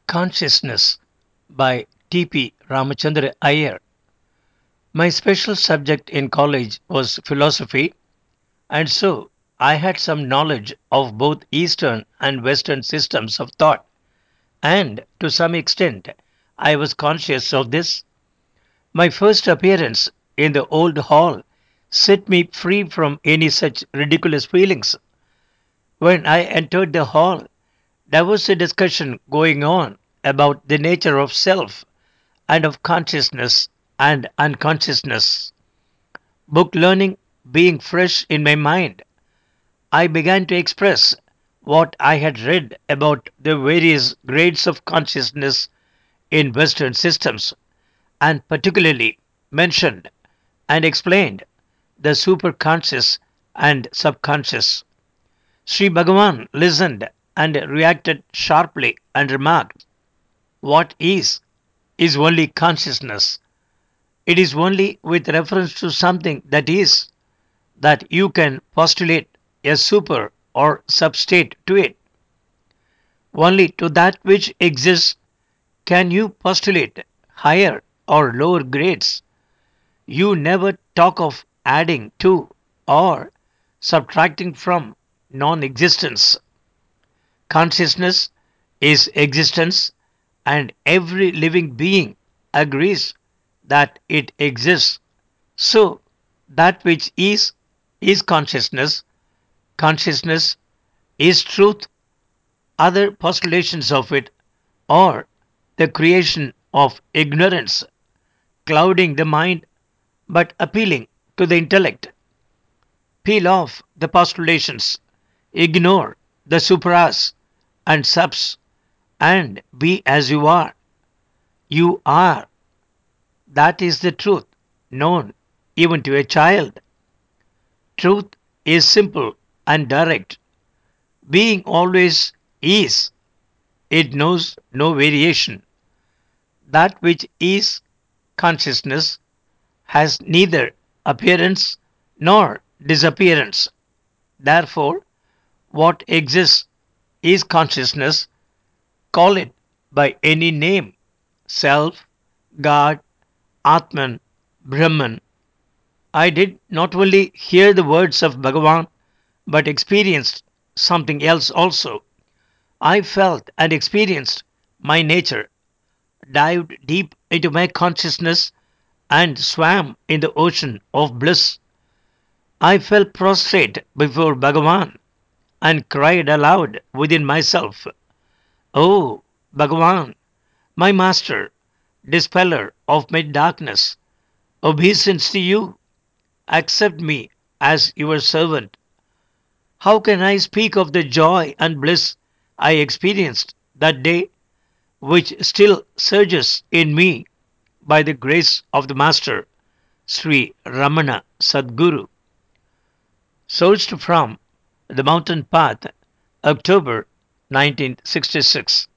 Consciousness by T.P. Ramachandra Iyer. My special subject in college was philosophy, and so I had some knowledge of both Eastern and Western systems of thought, and to some extent I was conscious of this. My first appearance in the old hall set me free from any such ridiculous feelings. When I entered the hall, there was a discussion going on about the nature of self and of consciousness and unconsciousness. Book learning being fresh in my mind, I began to express what I had read about the various grades of consciousness in Western systems, and particularly mentioned and explained the superconscious and subconscious. Sri Bhagavan listened and reacted sharply and remarked, "What is only consciousness. It is only with reference to something that is that you can postulate a super or substate to it. Only to that which exists can you postulate higher or lower grades. You never talk of adding to or subtracting from non existence. Consciousness is existence, and every living being agrees that it exists. So, that which is consciousness. Consciousness is truth. Other postulations of it are the creation of ignorance, clouding the mind but appealing to the intellect. Peel off the postulations, ignore the supras and subs, and be as you are. You are. That is the truth, known even to a child. Truth is simple and direct. Being always is. It knows no variation. That which is consciousness has neither appearance nor disappearance. Therefore, what exists is consciousness. Call it by any name: self, God, Atman, Brahman. I did not only hear the words of Bhagavan but experienced something else also. I felt and experienced my nature, dived deep into my consciousness, and swam in the ocean of bliss. I fell prostrate before Bhagavan and cried aloud within myself, "Oh, Bhagavan, my master, dispeller of my darkness, obeisance to you, accept me as your servant." How can I speak of the joy and bliss I experienced that day, which still surges in me by the grace of the Master, Sri Ramana Sadguru? Sourced from The Mountain Path, October 1966.